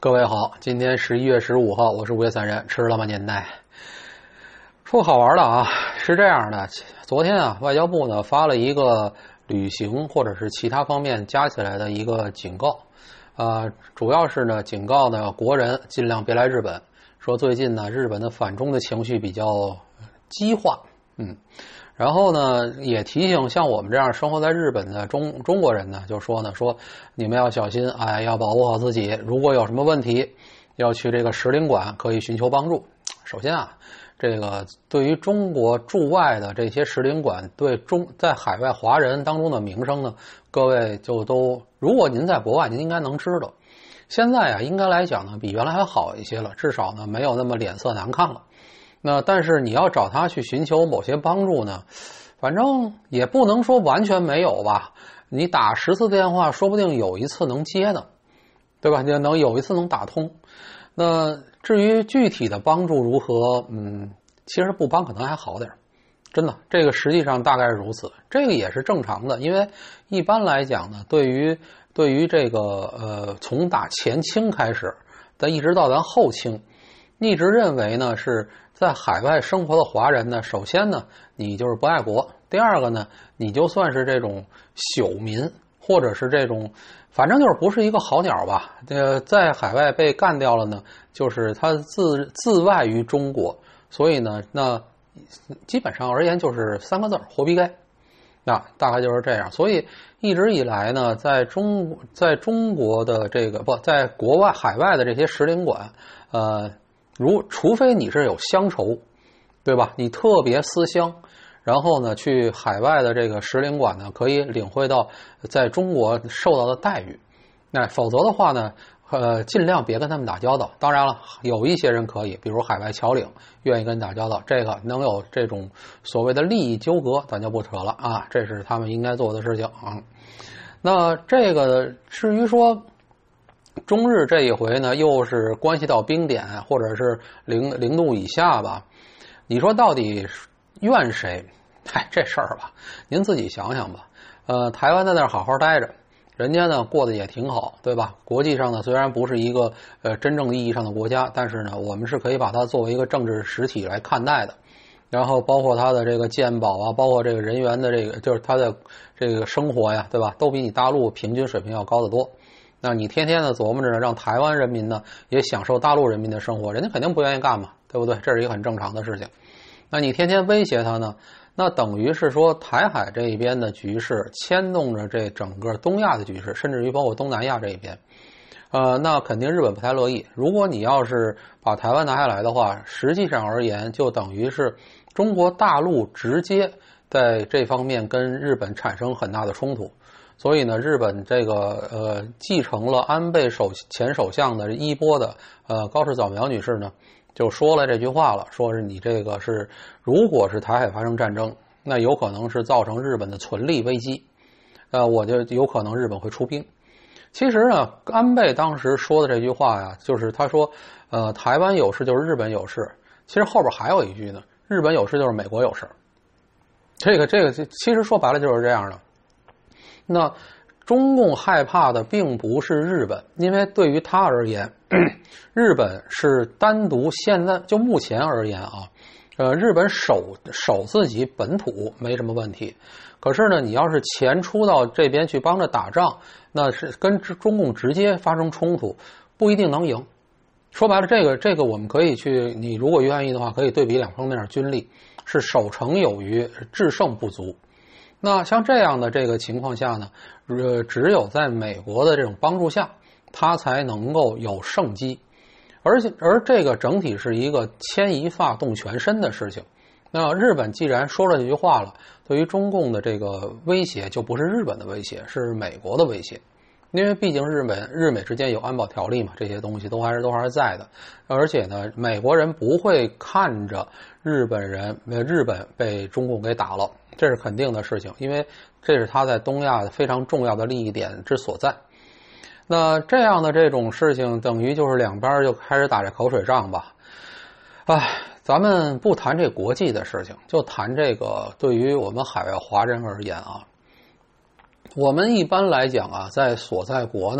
各位好，今天11月15号，我是5月3日，吃了吗您呢？说好玩的啊，是这样的，昨天啊，外交部呢发了一个旅行或者是其他方面加起来的一个警告，主要是呢警告呢国人尽量别来日本，说最近呢日本的反中的情绪比较激化，然后呢也提醒像我们这样生活在日本的中国人呢，就说你们要小心，要保护好自己，如果有什么问题，要去这个使领馆可以寻求帮助。首先啊，这个对于中国驻外的这些使领馆对在海外华人当中的名声呢，各位就都，如果您在国外，您应该能知道。现在啊，应该来讲呢，比原来还好一些了，至少呢没有那么脸色难看了。那但是你要找他去寻求某些帮助呢，反正也不能说完全没有吧。你打10次电话，说不定有一次能接的，对吧？能有一次能打通。那至于具体的帮助如何，其实不帮可能还好点，真的，这个实际上大概是如此。这个也是正常的，因为一般来讲呢，对于这个从打前清开始，但一直到咱后清，一直认为呢是在海外生活的华人呢，首先呢你就是不爱国，第二个呢你就算是这种朽民，或者是这种反正就是不是一个好鸟吧。在海外被干掉了呢，就是他自外于中国，所以呢那基本上而言就是3个字，活逼该。那大概就是这样。所以一直以来呢，在中国的这个在国外海外的这些使领馆，除非你是有乡愁，对吧？你特别思乡，然后呢去海外的这个使领馆呢，可以领会到在中国受到的待遇。那否则的话呢，尽量别跟他们打交道。当然了，有一些人可以，比如海外侨领愿意跟你打交道，这个能有这种所谓的利益纠葛，咱就不扯了啊，这是他们应该做的事情啊。那这个至于说中日这一回呢，又是关系到冰点或者是零度以下吧，你说到底怨谁？这事儿吧，您自己想想吧。台湾在那儿好好待着，人家呢过得也挺好，对吧？国际上呢虽然不是一个真正意义上的国家，但是呢我们是可以把它作为一个政治实体来看待的。然后包括它的这个健保啊，包括这个人员的这个就是它的这个生活呀，对吧？都比你大陆平均水平要高得多。那你天天的琢磨着让台湾人民呢也享受大陆人民的生活，人家肯定不愿意干嘛，对不对？这是一个很正常的事情。那你天天威胁他呢，那等于是说台海这一边的局势牵动着这整个东亚的局势，甚至于包括东南亚这一边。那肯定日本不太乐意。如果你要是把台湾拿下来的话，实际上而言就等于是中国大陆直接在这方面跟日本产生很大的冲突。所以呢，日本这个继承了安倍前首相的衣钵的高市早苗女士呢，就说了这句话了，说是你这个是如果是台海发生战争，那有可能是造成日本的存立危机，我就有可能日本会出兵。其实呢，安倍当时说的这句话呀，就是他说台湾有事就是日本有事，其实后边还有一句呢，日本有事就是美国有事。这个其实说白了就是这样的。那中共害怕的并不是日本，因为对于他而言，日本是单独现在就目前而言啊，日本守自己本土没什么问题。可是呢，你要是钱出到这边去帮着打仗，那是跟中共直接发生冲突，不一定能赢。说白了，这个我们可以去，你如果愿意的话，可以对比2方面军力，是守城有余，制胜不足。那像这样的这个情况下呢，只有在美国的这种帮助下，他才能够有胜机。而这个整体是一个牵一发动全身的事情。那日本既然说了这句话了，对于中共的这个威胁就不是日本的威胁，是美国的威胁。因为毕竟日美之间有安保条例嘛，这些东西都还是在的。而且呢，美国人不会看着日本被中共给打了，这是肯定的事情，因为这是他在东亚非常重要的利益点之所在。那这样的这种事情，等于就是两边就开始打这口水仗吧。咱们不谈这国际的事情，就谈这个对于我们海外华人而言啊，我们一般来讲啊，在所在国呢，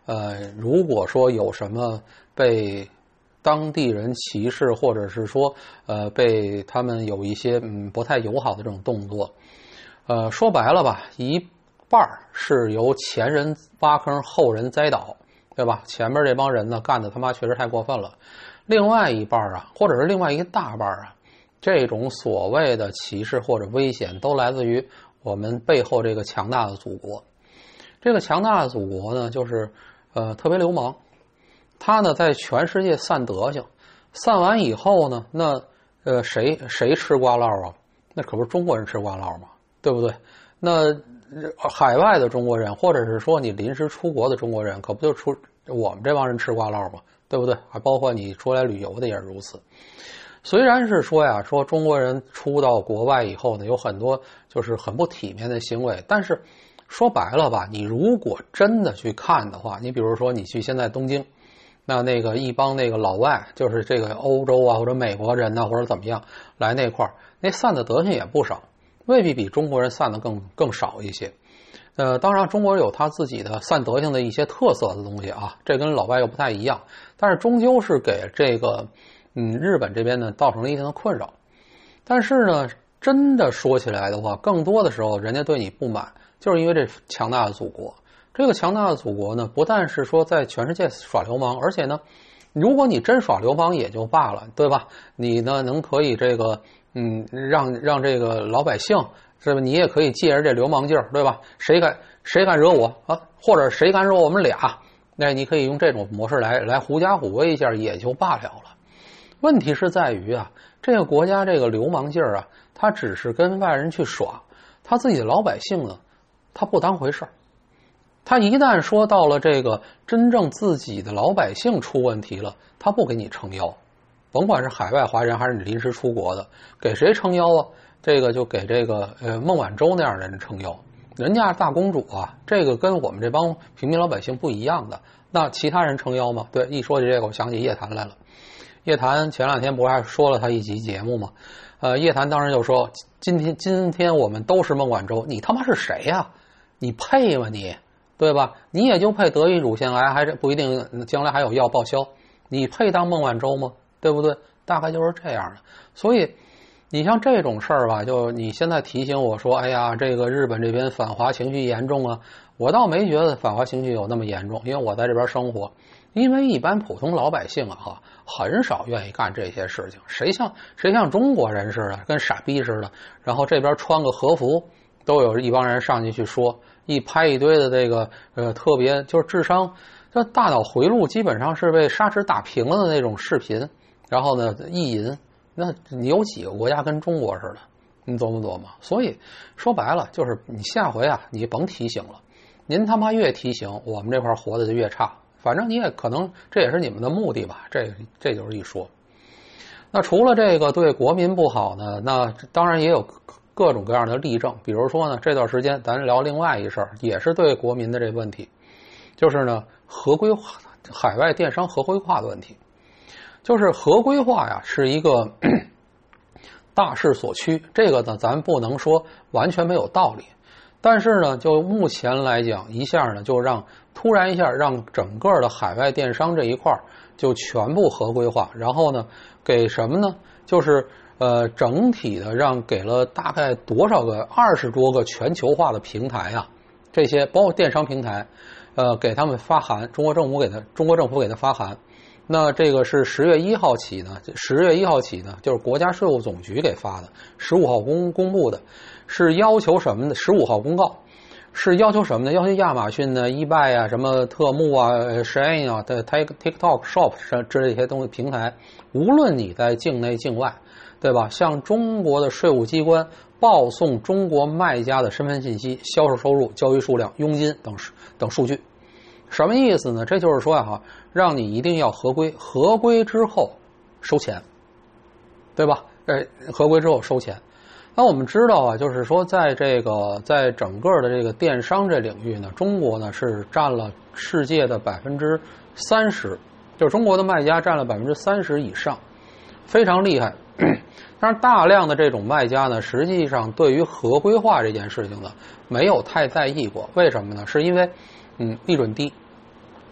如果说有什么被当地人歧视，或者是说被他们有一些不太友好的这种动作，说白了吧，一半是由前人挖坑后人栽倒，对吧？前面这帮人呢干的他妈确实太过分了。另外一半啊，或者是另外一大半啊，这种所谓的歧视或者危险都来自于我们背后这个强大的祖国。这个强大的祖国呢，就是特别流氓，他呢在全世界散德行，散完以后呢，那谁吃瓜唠啊？那可不是中国人吃瓜唠吗？对不对？那海外的中国人，或者是说你临时出国的中国人，可不就我们这帮人吃瓜唠吗？对不对？还包括你出来旅游的也是如此。虽然是说呀，说中国人出到国外以后呢，有很多就是很不体面的行为，但是说白了吧，你如果真的去看的话，你比如说你去现在东京，那个一帮那个老外，就是这个欧洲啊或者美国人呢，或者怎么样来那块儿，那散的德行也不少，未必比中国人散的更少一些。当然中国人有他自己的散德性的一些特色的东西啊，这跟老外又不太一样，但是终究是给这个日本这边呢造成了一定的困扰。但是呢，真的说起来的话，更多的时候人家对你不满，就是因为这强大的祖国。这个强大的祖国呢，不但是说在全世界耍流氓，而且呢，如果你真耍流氓也就罢了，对吧？你呢可以这个让这个老百姓，是吧？你也可以借着这流氓劲儿，对吧？谁敢惹我啊？或者谁敢惹我们俩？那你可以用这种模式来狐假虎威一下也就罢了了。问题是在于啊，这个国家这个流氓劲儿啊，他只是跟外人去耍，他自己的老百姓呢，他不当回事儿。他一旦说到了这个真正自己的老百姓出问题了，他不给你撑腰，甭管是海外华人还是你临时出国的，给谁撑腰啊？这个就给这个孟晚舟那样的人撑腰，人家大公主啊，这个跟我们这帮平民老百姓不一样的。那其他人撑腰吗？对，一说起这个，我想起叶檀来了。叶檀前两天不是还说了他一集节目吗？叶檀当时就说，今天我们都是孟晚舟，你他妈是谁呀？你配吗你？对吧？你也就配得一乳腺癌，还是不一定将来还有药报销，你配当孟晚舟吗？对不对？大概就是这样的。所以你像这种事儿吧，就你现在提醒我说，哎呀，这个日本这边反华情绪严重啊，我倒没觉得反华情绪有那么严重，因为我在这边生活。因为一般普通老百姓啊，很少愿意干这些事情。谁像中国人似的，跟傻逼似的，然后这边穿个和服，都有一帮人上去说，一拍一堆的这个特别就是智商，这大脑回路基本上是被砂纸打平了的那种视频，然后呢意淫。那你有几个国家跟中国似的？你琢磨琢磨。所以说白了，就是你下回啊，你甭提醒了，您他妈越提醒，我们这块活的就越差。反正你也可能这也是你们的目的吧，这就是一说。那除了这个对国民不好呢，那当然也有各种各样的例证。比如说呢，这段时间咱聊另外一事儿，也是对国民的这问题，就是呢合规化，海外电商合规化的问题。就是合规化呀，是一个大势所趋，这个呢咱不能说完全没有道理。但是呢，就目前来讲，突然一下让整个的海外电商这一块就全部合规化，然后呢，给什么呢？就是整体的给了大概多少个20多个全球化的平台啊，这些包括电商平台，给他们发函，中国政府给他发函。那这个是10月1号起呢就是国家税务总局给发的，15号公布的，是要求什么呢？15号公告是要求什么呢？要求亚马逊呢、eBay 啊、什么特目啊、Shein 啊的 TikTok Shop 之类这些东西平台，无论你在境内境外，对吧？向中国的税务机关报送中国卖家的身份信息、销售收入、交易数量、佣金等数据。什么意思呢？这就是说呀，让你一定要合规，合规之后收钱，对吧？合规之后收钱。那我们知道啊，就是说在整个的这个电商这领域呢，中国呢是占了世界的30%，就是中国的卖家占了30%以上，非常厉害。但是大量的这种卖家呢，实际上对于合规化这件事情呢，没有太在意过。为什么呢？是因为利润低。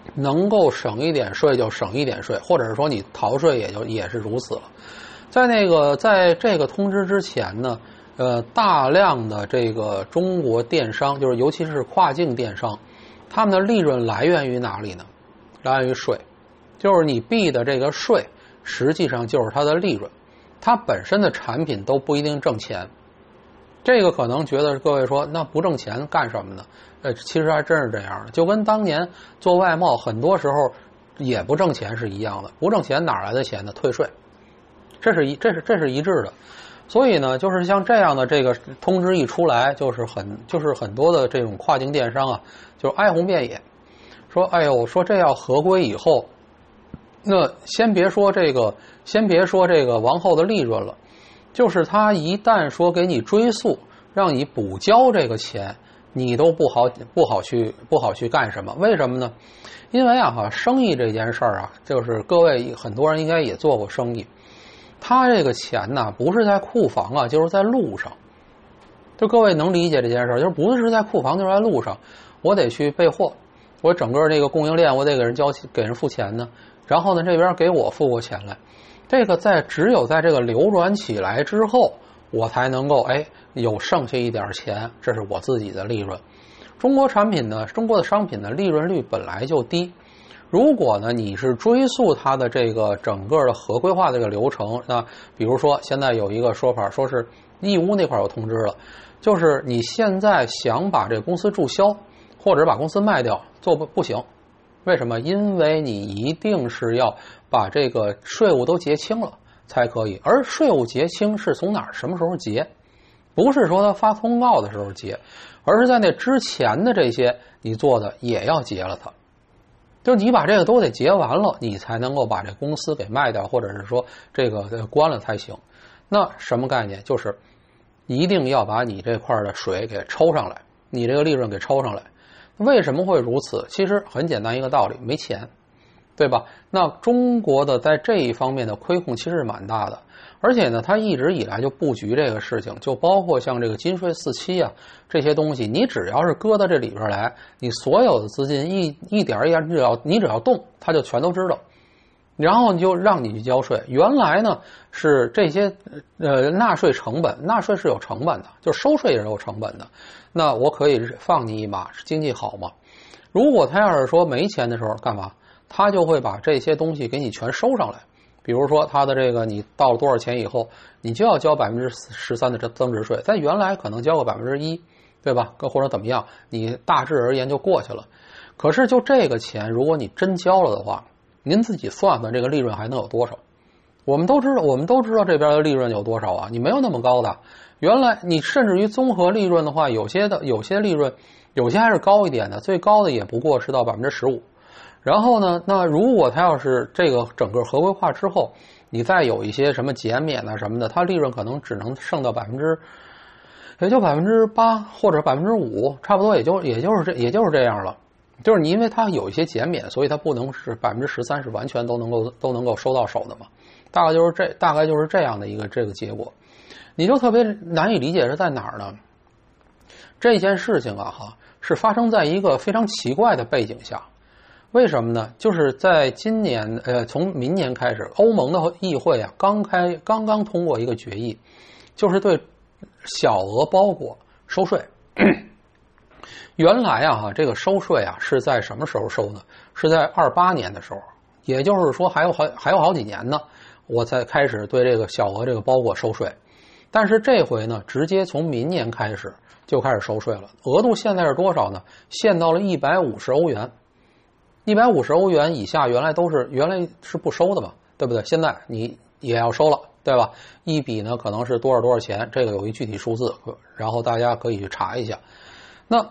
能够省一点税就省一点税，或者是说你逃税也是如此了。在这个通知之前呢，大量的这个中国电商，就是尤其是跨境电商，他们的利润来源于哪里呢？来源于税，就是你避的这个税，实际上就是它的利润，它本身的产品都不一定挣钱。这个可能觉得各位说那不挣钱干什么呢？其实还真是这样的，就跟当年做外贸很多时候也不挣钱是一样的，不挣钱哪来的钱呢？退税，这是一致的。所以呢，就是像这样的这个通知一出来，就是很多的这种跨境电商啊，就哀鸿遍野，说哎呦，说这要合规以后，那先别说这个往后的利润了，就是他一旦说给你追溯，让你补交这个钱，你都不好去干什么？为什么呢？因为生意这件事儿啊，就是各位很多人应该也做过生意，他这个钱呢，不是在库房啊，就是在路上。就各位能理解这件事儿，就是不是在库房，就是在路上，我得去备货，我整个这个供应链我得给人付钱呢，然后呢这边给我付过钱来。这个只有在这个流转起来之后，我才能够有剩下一点钱，这是我自己的利润。中国的商品呢利润率本来就低，如果呢你是追溯它的这个整个的合规化这个流程，那比如说现在有一个说法，说是义乌那块有通知了，就是你现在想把这个公司注销或者把公司卖掉不行。为什么？因为你一定是要把这个税务都结清了才可以，而税务结清是从哪儿什么时候结？不是说他发通告的时候结，而是在那之前的这些你做的也要结了它。就是你把这个都得结完了，你才能够把这公司给卖掉，或者是说这个关了才行。那什么概念？就是一定要把你这块的水给抽上来，你这个利润给抽上来。为什么会如此？其实很简单一个道理，没钱，对吧？那中国的在这一方面的亏空其实是蛮大的，而且呢，它一直以来就布局这个事情，就包括像这个金税4期啊这些东西，你只要是搁到这里边来，你所有的资金一点一点，你只要动，它就全都知道。然后就让你去交税。原来呢是这些纳税成本，纳税是有成本的，就收税也是有成本的。那我可以放你一马，经济好嘛？如果他要是说没钱的时候干嘛？他就会把这些东西给你全收上来。比如说他的这个你到了多少钱以后，你就要交13%的增值税，在原来可能交个1%，对吧？或者怎么样，你大致而言就过去了。可是就这个钱，如果你真交了的话，您自己算算这个利润还能有多少？我们都知道这边的利润有多少啊？你没有那么高的。原来你甚至于综合利润的话，有些利润，有些还是高一点的，最高的也不过是到15%。然后呢，那如果它要是这个整个合规化之后，你再有一些什么减免啊什么的，它利润可能只能剩到也就8%或者5%，差不多也就是这样了。就是你因为它有一些减免，所以它不能是13%是完全都能够收到手的嘛。大概就是这样的一个这个结果，你就特别难以理解是在哪儿呢？这件事情是发生在一个非常奇怪的背景下。为什么呢？就是在今年从明年开始，欧盟的议会刚刚通过一个决议，就是对小额包裹收税。原来这个收税是在什么时候收呢？是在28年的时候，也就是说还有好几年呢，我才开始对这个小额这个包裹收税。但是这回呢，直接从明年开始就开始收税了。额度现在是多少呢？限到了150欧元。150欧元以下原来是不收的嘛，对不对？现在你也要收了，对吧？一笔呢可能是多少钱，这个有一具体数字，然后大家可以去查一下。那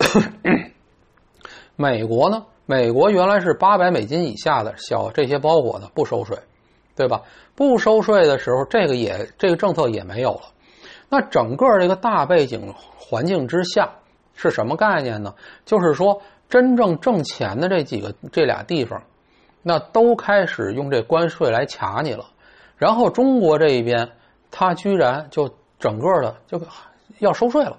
美国呢？美国原来是$800以下的这些包裹呢不收税，对吧？不收税的时候，这个政策也没有了。那整个这个大背景环境之下是什么概念呢？就是说真正挣钱的这俩地方，那都开始用这关税来卡你了。然后中国这一边，它居然就整个的就要收税了。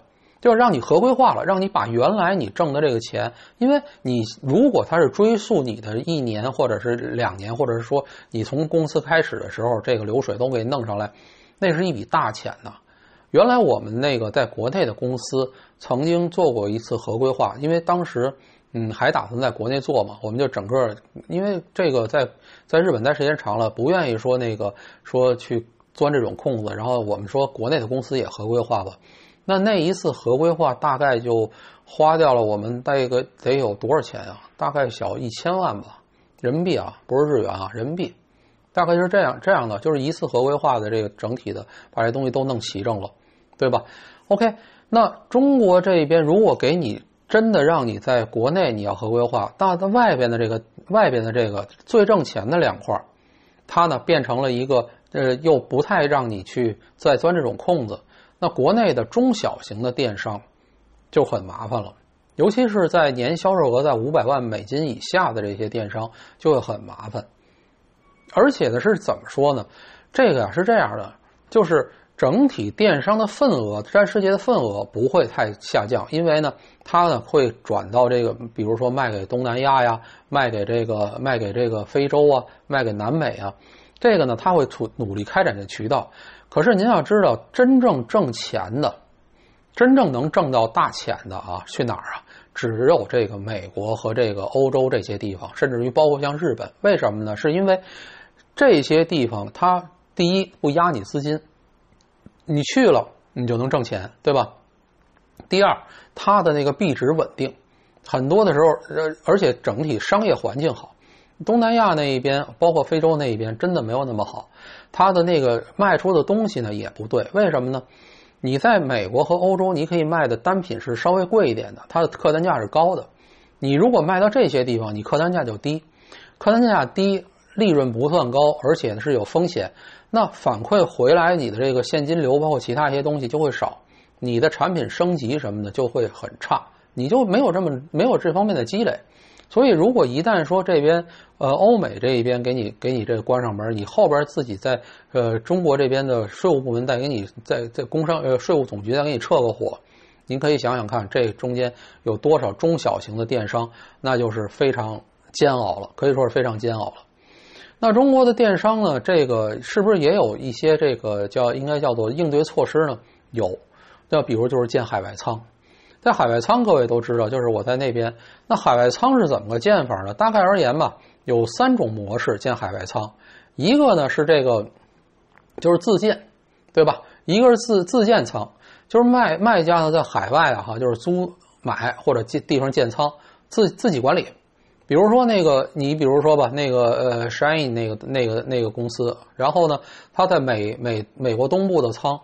就让你合规化了，让你把原来你挣的这个钱，因为你如果他是追溯你的1年或者是2年，或者是说你从公司开始的时候这个流水都给弄上来，那是一笔大钱呢。原来我们那个在国内的公司曾经做过一次合规化，因为当时还打算在国内做嘛，我们就整个因为这个在日本待时间长了，不愿意说说去钻这种空子，然后我们说国内的公司也合规化吧。那一次合规化大概就花掉了我们得有多少钱啊？大概小1000万吧，人民币啊，不是日元啊，人民币。大概就是这样的，就是一次合规化的这个整体的把这东西都弄齐整了，对吧 ？OK， 那中国这边如果给你真的让你在国内你要合规化，那外边的这个最挣钱的2块，它呢变成了一个又不太让你去再钻这种空子。那国内的中小型的电商就很麻烦了，尤其是在年销售额在500万美金以下的这些电商就会很麻烦。而且呢是怎么说呢？这个是这样的，就是整体电商的份额占世界的份额不会太下降，因为呢它呢会转到这个，比如说卖给东南亚呀，卖给这个非洲啊，卖给南美啊，这个呢它会努力开展这渠道。可是您要知道，真正挣钱的，真正能挣到大钱的啊，去哪儿啊？只有这个美国和这个欧洲这些地方，甚至于包括像日本。为什么呢？是因为这些地方它第一不压你资金，你去了你就能挣钱，对吧？第二，它的那个币值稳定，很多的时候而且整体商业环境好。东南亚那一边包括非洲那一边真的没有那么好，它的那个卖出的东西呢也不对。为什么呢？你在美国和欧洲你可以卖的单品是稍微贵一点的，它的客单价是高的。你如果卖到这些地方，你客单价就低，客单价低，利润不算高，而且是有风险，那反馈回来你的这个现金流包括其他一些东西就会少，你的产品升级什么的就会很差，你就没有这方面的积累。所以如果一旦说这边欧美这一边给你这个关上门，你后边自己在中国这边的税务部门再给你在工商税务总局再给你撤个火，您可以想想看这中间有多少中小型的电商，那就是非常煎熬了，可以说是非常煎熬了。那中国的电商呢，这个是不是也有一些这个应该叫做应对措施呢？有，那比如就是建海外仓。在海外仓各位都知道，就是我在那边，那海外仓是怎么个建法呢？大概而言吧，有3种模式建海外仓。一个呢是这个就是自建，对吧？一个是自建仓，就是卖家呢在海外啊就是租买或者地方建仓，自己管理。比如说你比如说吧，Shine 那个公司，然后呢他在美国东部的仓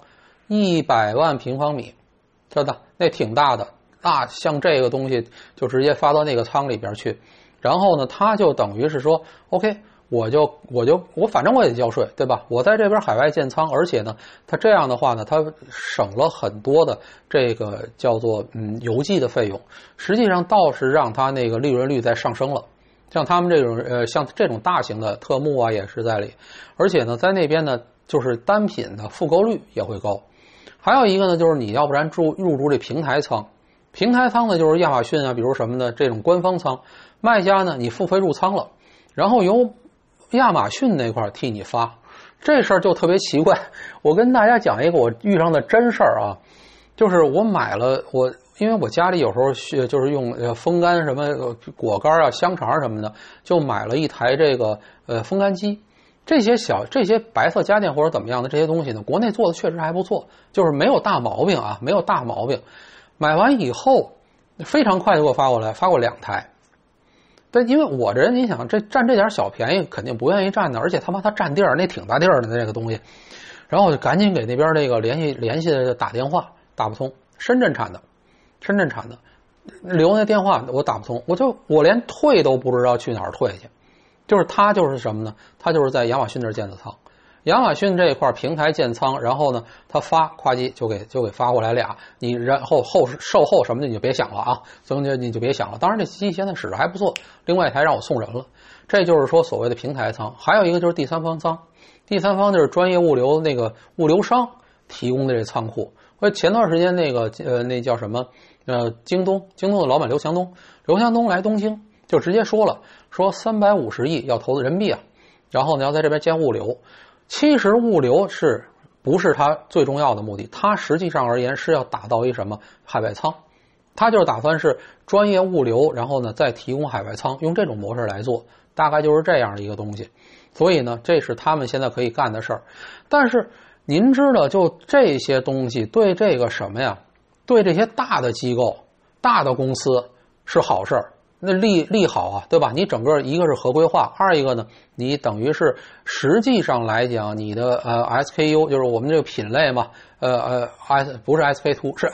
100万平方米，真的那挺大的，像这个东西就直接发到那个仓里边去，然后呢他就等于是说 OK， 我反正我也得交税，对吧？我在这边海外建仓，而且呢他这样的话呢，他省了很多的这个叫做邮寄的费用，实际上倒是让他那个利润率在上升了。像他们这种像这种大型的特目啊也是在里，而且呢在那边呢就是单品的复购率也会高。还有一个呢，就是你要不然入驻这平台仓，平台仓呢就是亚马逊啊，比如什么的这种官方仓，卖家呢你付费入仓了，然后由亚马逊那块替你发，这事儿就特别奇怪。我跟大家讲一个我遇上的真事儿啊，就是我买了因为我家里有时候就是用风干什么果干啊、香肠什么的，就买了一台这个风干机。这些白色家电或者怎么样的这些东西呢，国内做的确实还不错，就是没有大毛病啊，没有大毛病。买完以后非常快就给我发过2台。对，因为我这人你想占这点小便宜肯定不愿意占的，而且他妈他占地儿那挺大地儿的那个东西，然后我就赶紧给那边这个联系打电话，打不通，深圳产的，留那电话我打不通，我连退都不知道去哪儿退去。就是他就是什么呢？他就是在亚马逊那儿建的仓，亚马逊这一块平台建仓，然后呢他夸叽就给发过来俩，你然后售后什么的你就别想了啊，所以你就别想了。当然这机器现在使的还不错，另外一台让我送人了。这就是说所谓的平台仓。还有一个就是第三方仓，第三方就是专业物流那个物流商提供的这仓库。 前段时间那个那叫什么京东的老板刘强东来东京就直接说了，说350亿要投资人民币啊，然后呢要在这边建物流。其实物流是不是它最重要的目的？它实际上而言是要打造一什么海外仓，它就是打算是专业物流，然后呢再提供海外仓，用这种模式来做，大概就是这样的一个东西。所以呢，这是他们现在可以干的事儿。但是您知道，就这些东西对这个什么呀？对这些大的机构、大的公司是好事儿，那利好啊，对吧？你整个一个是合规化，二一个呢，你等于是实际上来讲，你的SKU 就是我们这个品类嘛，不是 SK2 是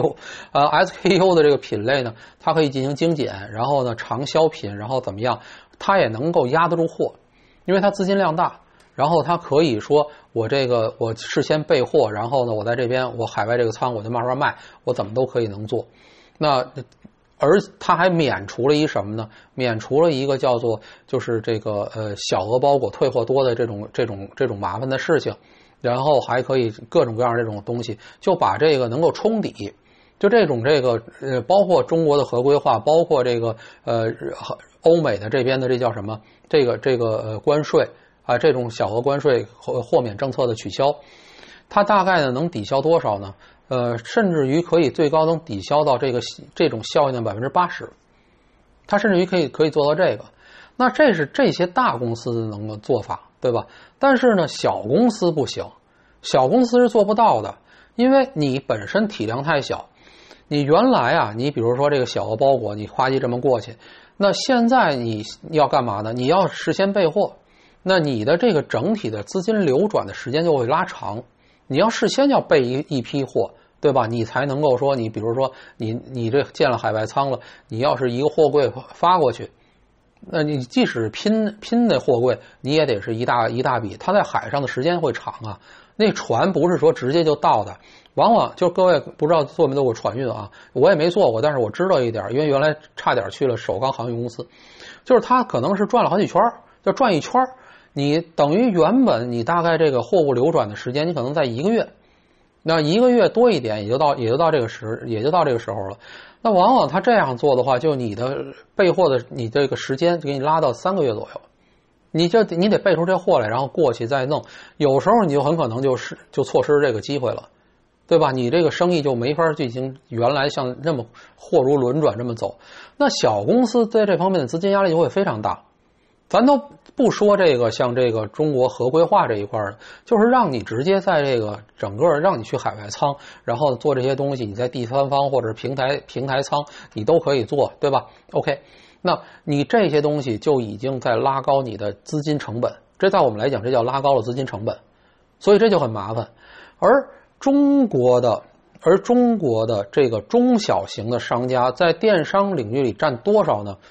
SKU，SKU 的这个品类呢，它可以进行精简，然后呢长销品，然后怎么样，它也能够压得住货，因为它资金量大。然后它可以说我事先备货，然后呢我在这边我海外这个仓我就慢慢卖，我怎么都可以能做。那而它还免除了一什么呢？免除了一个叫做就是这个小额包裹退货多的这种麻烦的事情，然后还可以各种各样这种东西，就把这个能够冲抵。就这种包括中国的合规化，包括这个欧美的这边的这叫什么？这个关税。啊，这种小额关税豁免政策的取消，它大概呢能抵消多少呢？甚至于可以最高能抵消到这种效应的80%，它甚至于可以做到这个。那这是这些大公司的能够做法，对吧？但是呢，小公司不行，小公司是做不到的，因为你本身体量太小。你原来啊，你比如说这个小额包裹，你花季这么过去，那现在你要干嘛呢？你要事先备货。那你的这个整体的资金流转的时间就会拉长，你要事先要备一批货，对吧？你才能够说，你比如说你这建了海外仓了，你要是一个货柜发过去，那你即使拼的货柜，你也得是一大笔，它在海上的时间会长啊。那船不是说直接就到的，往往就各位不知道做没做过船运啊，我也没做过，但是我知道一点，因为原来差点去了首钢航运公司，就是它可能是转了好几圈，就转一圈。你等于原本你大概这个货物流转的时间，你可能在1个月，那1个月多一点，也就到这个时候了。那往往他这样做的话，就你的备货的你这个时间就给你拉到3个月左右，你得备出这货来，然后过去再弄。有时候你就很可能就错失这个机会了，对吧？你这个生意就没法进行原来像那么货如轮转这么走。那小公司在这方面的资金压力就会非常大。咱都不说这个像这个中国合规化这一块儿，就是让你直接在这个整个让你去海外仓，然后做这些东西，你在第三方或者平台仓你都可以做，对吧 ？OK， 那你这些东西就已经在拉高你的资金成本，这在我们来讲这叫拉高了资金成本，所以这就很麻烦。而中国的这个中小型的商家在电商领域里占多少呢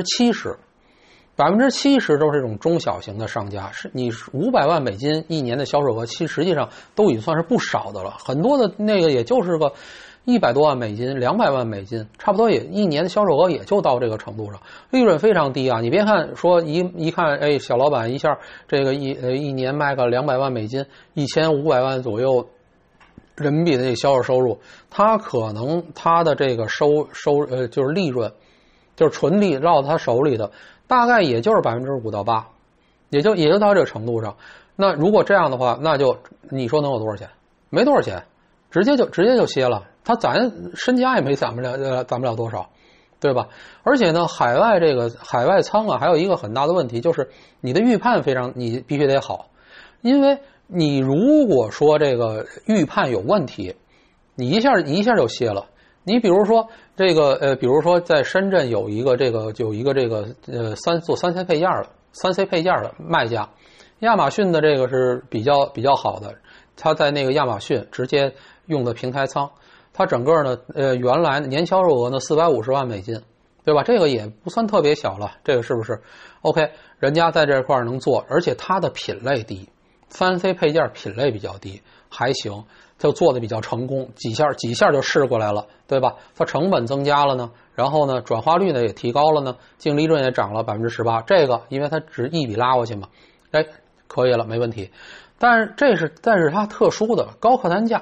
？70%。70%都是这种中小型的商家，是你500万美金一年的销售额，其实际上都已经算是不少的了。很多的那个也就是个100多万美金、200万美金，差不多也一年的销售额也就到这个程度上，利润非常低啊！你别看说一看，哎，小老板一下这个一年卖个200万美金，1500万左右人民币的这个销售收入，他可能他的这个就是利润，就是纯利绕到他手里的。大概也就是5%到8%，也就到这个程度上。那如果这样的话，那就你说能有多少钱？没多少钱，直接就歇了。他咱身家也没攒不了多少，对吧？而且呢，海外仓啊，还有一个很大的问题就是你的预判你必须得好，因为你如果说这个预判有问题，你一下就歇了。你比如说比如说在深圳有一个做3C 配件的卖家，亚马逊的这个是比较好的，他在那个亚马逊直接用的平台仓，他整个呢原来年销售额呢450万美金，对吧？这个也不算特别小了，这个是不是 OK？ 人家在这块能做，而且它的品类低，3C 配件品类比较低，还行。就做的比较成功，几下就试过来了，对吧？它成本增加了呢，然后呢转化率呢也提高了呢，净利润也涨了18%。这个因为它只一笔拉过去嘛，哎，可以了，没问题。但是这是它特殊的高客单价，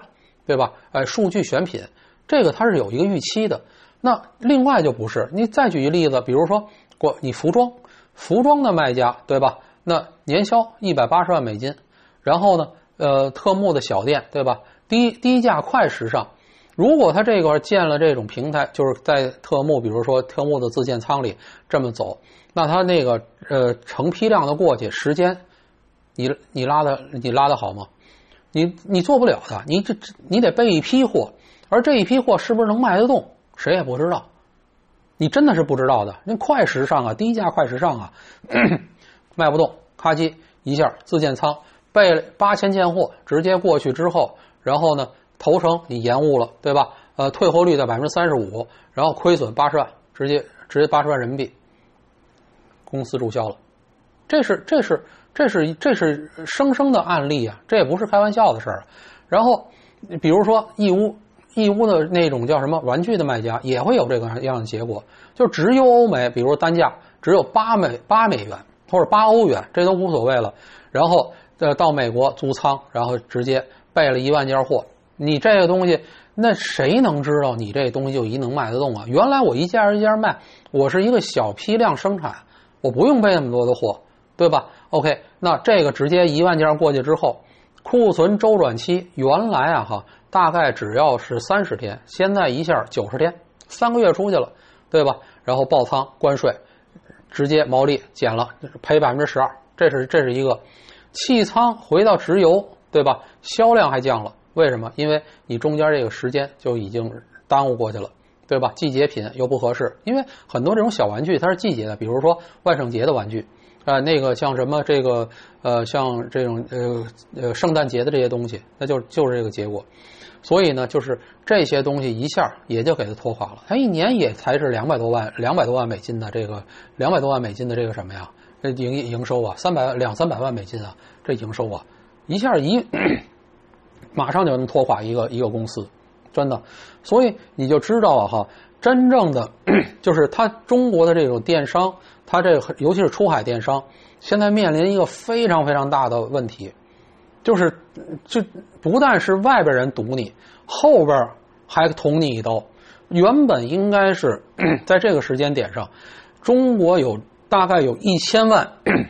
对吧？数据选品，这个它是有一个预期的。那另外就不是，你再举一例子，比如说你服装的卖家，对吧？那年销180万美金，然后呢，特目的小店，对吧？低价快时尚。如果他这个建了这种平台，就是在特目，比如说特目的自建仓里这么走，那他那个成批量的过去，时间你拉的好吗？你做不了的，你得备一批货，而这一批货是不是能卖得动，谁也不知道。你真的是不知道的。那快时尚啊，低价快时尚啊，卖不动，咔叽一下自建仓备了8000件货，直接过去之后，然后呢投成你延误了，对吧？退货率在35%，然后亏损80万，直接80万人民币，公司注销了。这是生生的案例啊，这也不是开玩笑的事儿。然后比如说义乌的那种叫什么玩具的卖家也会有这个样的结果，就直邮欧美，比如单价只有8美元或者8欧元，这都无所谓了。然后到美国租仓，然后直接备了1万件货。你这个东西，那谁能知道你这东西就能卖得动啊？原来我一件一件卖，我是一个小批量生产，我不用备那么多的货，对吧 ？OK， 那这个直接1万件过去之后，库存周转期原来大概只要是30天，现在一下90天，3个月出去了，对吧？然后爆仓关税，直接毛利减了，赔12%，这是一个弃仓回到直邮，对吧？销量还降了，为什么？因为你中间这个时间就已经耽误过去了，对吧？季节品又不合适，因为很多这种小玩具它是季节的，比如说万圣节的玩具。那个像什么这个像这种圣诞节的这些东西，那就是这个结果。所以呢，就是这些东西一下也就给它拖垮了。它一年也才是200多万美金的这个200多万美金的这个什么呀？营收啊，200-300万美金啊，这营收啊，一下马上就能拖垮一个公司，真的。所以你就知道真正的就是它中国的这种电商，它这个尤其是出海电商，现在面临一个非常非常大的问题，就不但是外边人堵你，后边还捅你一刀。原本应该是在这个时间点上，中国大概有1000万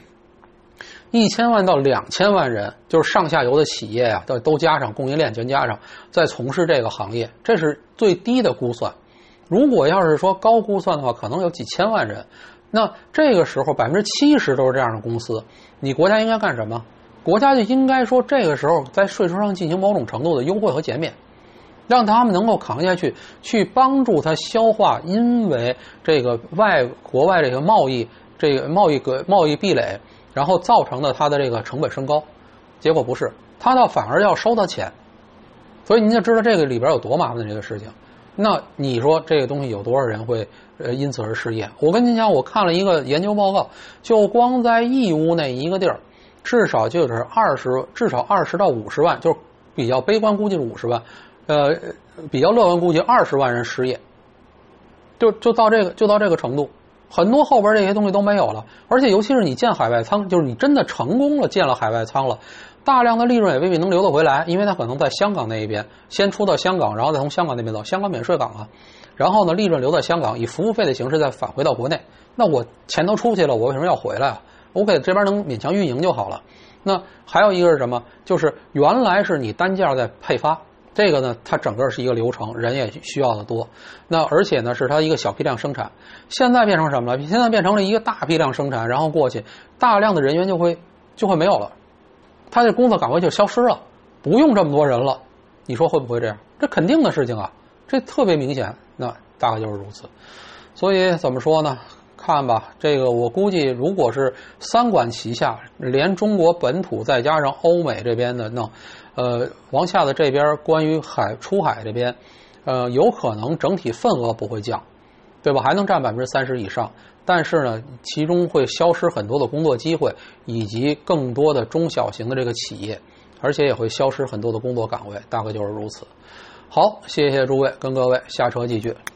到2000万人，就是上下游的企业啊，都加上供应链全加上，在从事这个行业，这是最低的估算。如果要是说高估算的话，可能有几千万人。那这个时候70%都是这样的公司，你国家应该干什么？国家就应该说这个时候在税收上进行某种程度的优惠和减免，让他们能够扛下去帮助他消化因为这个国外这个贸易壁垒，然后造成的他的这个成本升高。结果不是，他反而要收他钱。所以您就知道这个里边有多麻烦的这个事情。那你说这个东西有多少人会因此而失业？我跟您讲，我看了一个研究报告，就光在义乌那一个地儿，至少20到50万，就是比较悲观估计是50万，比较乐观估计20万人失业，就到这个程度。很多后边这些东西都没有了，而且尤其是你建海外仓，就是你真的成功了建了海外仓了，大量的利润也未必能留得回来，因为它可能在香港那一边先出到香港，然后再从香港那边走，香港免税港啊，然后呢利润留在香港，以服务费的形式再返回到国内。那我钱都出去了，我为什么要回来啊？我给这边能勉强运营就好了。那还有一个是什么？就是原来是你单件在配发，这个呢它整个是一个流程，人也需要的多。那而且呢是它一个小批量生产，现在变成什么了？现在变成了一个大批量生产，然后过去大量的人员就会没有了，他的工作岗位就消失了，不用这么多人了。你说会不会这样？这肯定的事情啊，这特别明显。那大概就是如此。所以怎么说呢？看吧，这个我估计如果是3管齐下，连中国本土再加上欧美这边的弄，往下的这边关于出海这边，有可能整体份额不会降，对吧？还能占30%以上，但是呢，其中会消失很多的工作机会，以及更多的中小型的这个企业，而且也会消失很多的工作岗位，大概就是如此。好，谢谢诸位，跟各位下车继续。